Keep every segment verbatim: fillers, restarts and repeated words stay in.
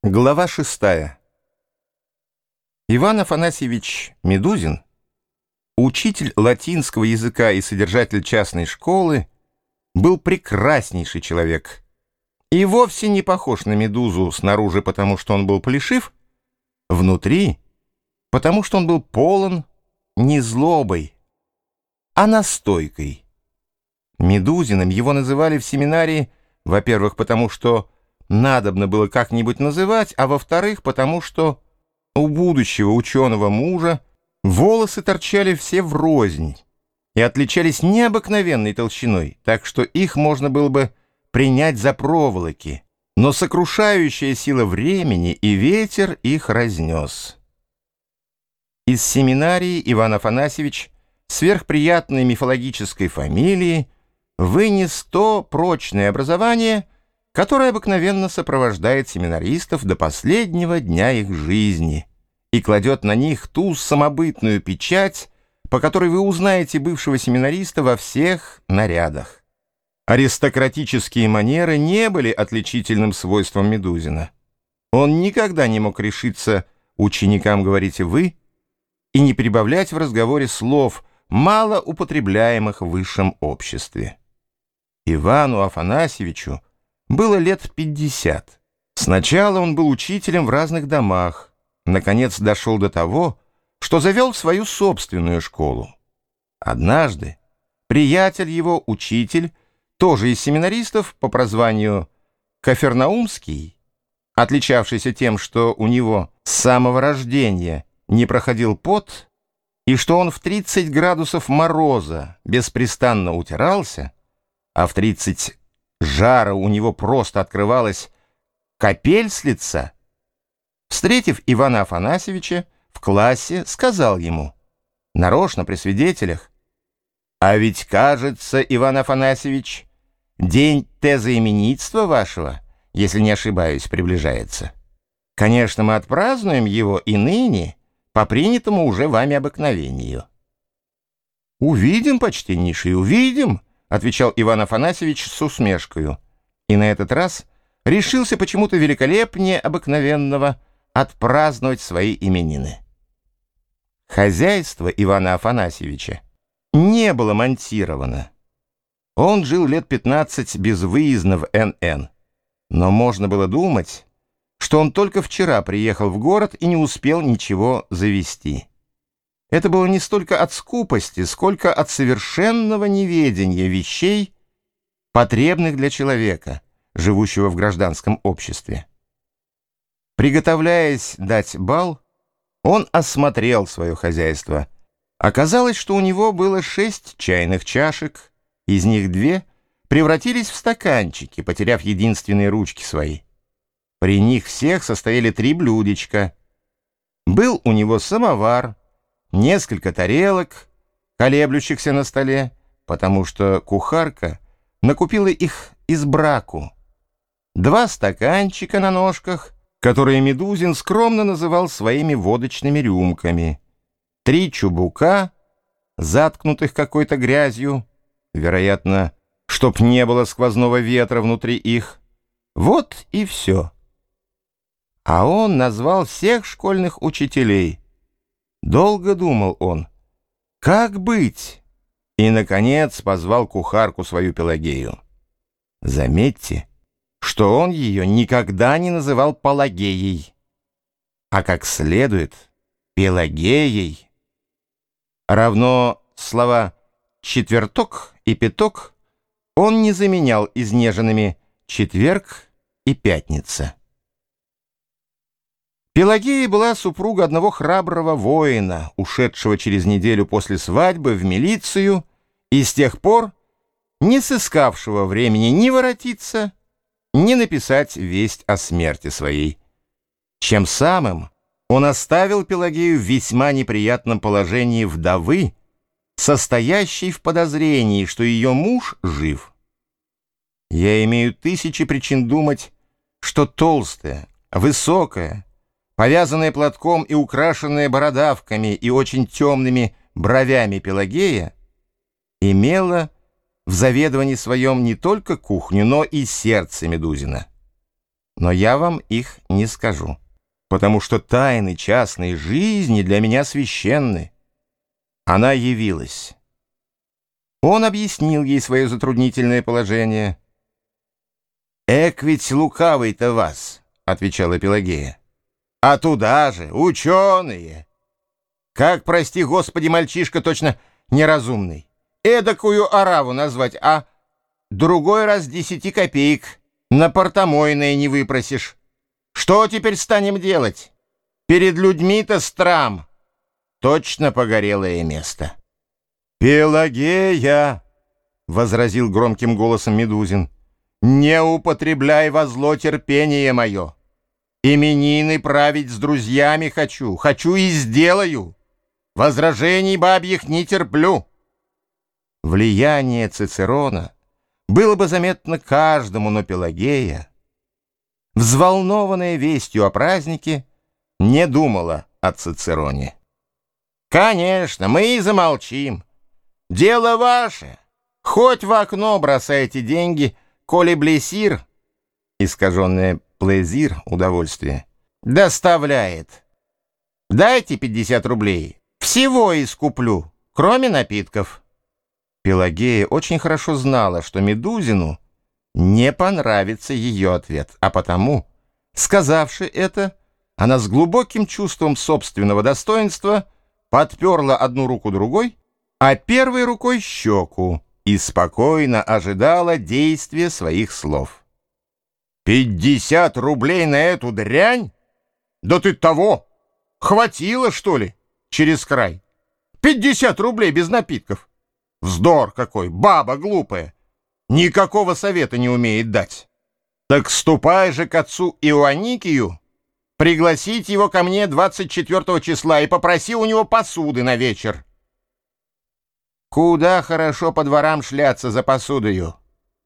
Глава шестая. Иван Афанасьевич Медузин, учитель латинского языка и содержатель частной школы, был прекраснейший человек и вовсе не похож на Медузу снаружи, потому что он был плешив, внутри, потому что он был полон не злобой, а настойкой. Медузиным его называли в семинарии, во-первых, потому что надобно было как-нибудь называть, а во-вторых, потому что у будущего ученого мужа волосы торчали все врознь и отличались необыкновенной толщиной, так что их можно было бы принять за проволоки, но сокрушающая сила времени и ветер их разнес. Из семинарии Иван Афанасьевич, сверхприятной мифологической фамилии, вынес то прочное образование, которое обыкновенно сопровождает семинаристов до последнего дня их жизни и кладет на них ту самобытную печать, по которой вы узнаете бывшего семинариста во всех нарядах. Аристократические манеры не были отличительным свойством Медузина. Он никогда не мог решиться ученикам говорить «вы» и не прибавлять в разговоре слов, мало употребляемых в высшем обществе. Ивану Афанасьевичу было лет пятьдесят. Сначала он был учителем в разных домах, наконец дошел до того, что завел свою собственную школу. Однажды приятель его, учитель, тоже из семинаристов по прозванию Кафернаумский, отличавшийся тем, что у него с самого рождения не проходил пот, и что он в тридцать градусов мороза беспрестанно утирался, а в тридцать жара у него просто открывалась капель с лица, встретив Ивана Афанасьевича в классе, сказал ему, нарочно при свидетелях: «А ведь, кажется, Иван Афанасьевич, день тезоименитства вашего, если не ошибаюсь, приближается. Конечно, мы отпразднуем его и ныне по принятому уже вами обыкновению». «Увидим, почтеннейший, увидим», — отвечал Иван Афанасьевич с усмешкою, и на этот раз решился почему-то великолепнее обыкновенного отпраздновать свои именины. Хозяйство Ивана Афанасьевича не было монтировано. Он жил лет пятнадцать безвыездно в Н Н, но можно было думать, что он только вчера приехал в город и не успел ничего завести. Это было не столько от скупости, сколько от совершенного неведения вещей, потребных для человека, живущего в гражданском обществе. Приготовляясь дать бал, он осмотрел свое хозяйство. Оказалось, что у него было шесть чайных чашек, из них две превратились в стаканчики, потеряв единственные ручки свои. При них всех состояли три блюдечка. Был у него самовар, несколько тарелок, колеблющихся на столе, потому что кухарка накупила их из браку, два стаканчика на ножках, которые Медузин скромно называл своими водочными рюмками, три чубука, заткнутых какой-то грязью, вероятно, чтоб не было сквозного ветра внутри их. Вот и все. А он назвал всех школьных учителей. Долго думал он, как быть, и, наконец, позвал кухарку свою Пелагею. Заметьте, что он ее никогда не называл Палагеей, а как следует Пелагеей. Равно слова «четверток» и «пяток» он не заменял изнеженными «четверг» и «пятница». Пелагея была супруга одного храброго воина, ушедшего через неделю после свадьбы в милицию и с тех пор не сыскавшего времени ни воротиться, ни написать весть о смерти своей. Чем самым он оставил Пелагею в весьма неприятном положении вдовы, состоящей в подозрении, что ее муж жив. Я имею тысячи причин думать, что толстая, высокая, повязанная платком и украшенная бородавками и очень темными бровями Пелагея имела в заведовании своем не только кухню, но и сердце Медузина. но я вам их не скажу, потому что тайны частной жизни для меня священны. Она явилась. Он объяснил ей свое затруднительное положение. «Эк ведь лукавый-то вас», — отвечала Пелагея. «А туда же ученые! Как, прости господи, мальчишка точно неразумный. Эдакую ораву назвать, а другой раз десяти копеек на портомойное не выпросишь. Что теперь станем делать? Перед людьми-то страм. Точно погорелое место». «Пелагея!» — возразил громким голосом Медузин. «Не употребляй во зло терпение мое. Именины править с друзьями хочу, хочу и сделаю. Возражений бабьих не терплю». Влияние Цицерона было бы заметно каждому, но Пелагея, взволнованная вестью о празднике, не думала о Цицероне. «Конечно, мы и замолчим. Дело ваше. Хоть в окно бросайте деньги, коли блесир, искаженное плезир, удовольствие, доставляет. Дайте пятьдесят рублей. Всего искуплю, кроме напитков». Пелагея очень хорошо знала, что Медузину не понравится ее ответ, а потому, сказавши это, она с глубоким чувством собственного достоинства подперла одну руку другой, а первой рукой щеку, и спокойно ожидала действия своих слов. «Пятьдесят рублей на эту дрянь? Да ты того! Хватило, что ли, через край? Пятьдесят рублей без напитков! Вздор какой, баба глупая! Никакого совета не умеет дать. Так ступай же к отцу Ионикию, пригласить его ко мне двадцать четвёртого числа и попроси у него посуды на вечер». «Куда хорошо по дворам шляться за посудою?»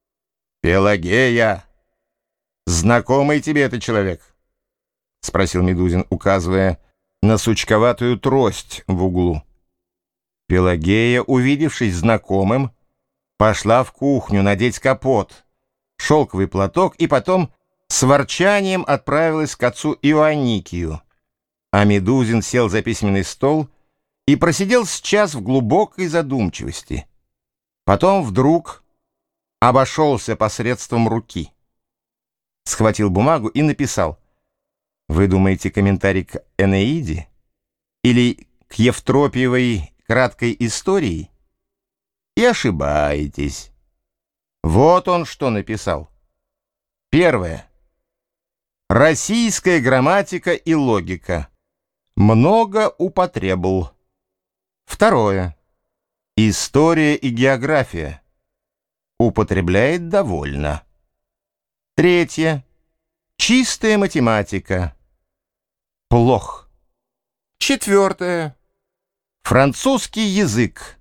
«Пелагея, знакомый тебе этот человек?» — спросил Медузин, указывая на сучковатую трость в углу. Пелагея, увидевшись знакомым, пошла в кухню надеть капот, шелковый платок и потом с ворчанием отправилась к отцу Ионикию. А Медузин сел за письменный стол и просидел с час в глубокой задумчивости. Потом вдруг обошелся посредством руки. Схватил бумагу и написал: «Вы думаете, комментарий к Энеиде? Или к Евтропиевой краткой истории? И ошибаетесь. Вот он что написал. Первое. Российская грамматика и логика. Много употребл. Второе. История и география. Употребляет довольно. Третье. Чистая математика. Плох. Четвертое. Французский язык.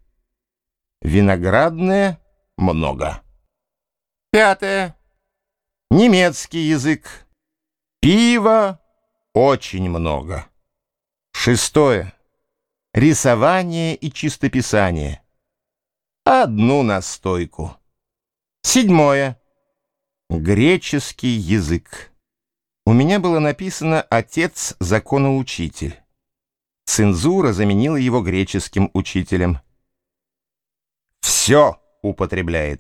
Виноградное много. Пятое. Немецкий язык. Пива очень много. Шестое. Рисование и чистописание. Одну настойку. Седьмое. Греческий язык. У меня было написано «отец-законоучитель». Цензура заменила его греческим учителем. Все употребляет.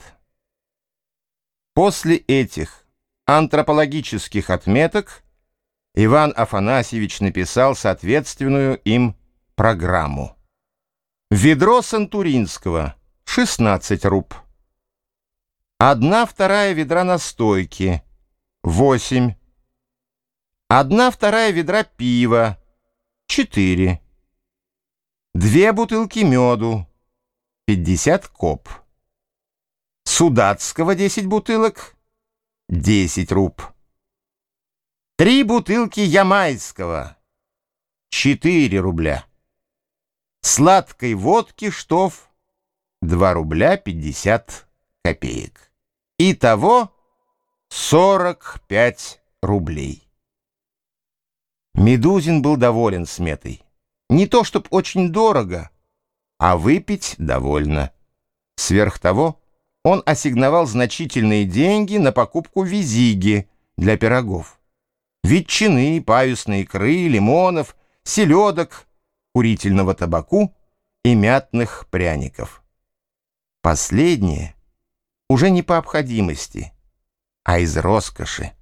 После этих антропологических отметок Иван Афанасьевич написал соответственную им программу. Ведро Сантуринского — шестнадцать руб. Одна вторая ведра настойки — восемь. Одна вторая ведра пива — четыре. Две бутылки меду — пятьдесят коп. Судатского десять бутылок — десять руб. Три бутылки ямайского — четыре рубля. Сладкой водки штоф — два рубля пятьдесят копеек. Итого сорок пять рублей. Медузин был доволен сметой. Не то чтоб очень дорого, а выпить довольно. Сверх того, он ассигновал значительные деньги на покупку визиги для пирогов. ветчины, паюсной икры, лимонов, селедок, курительного табаку и мятных пряников. Последнее уже не по обходимости, а из роскоши.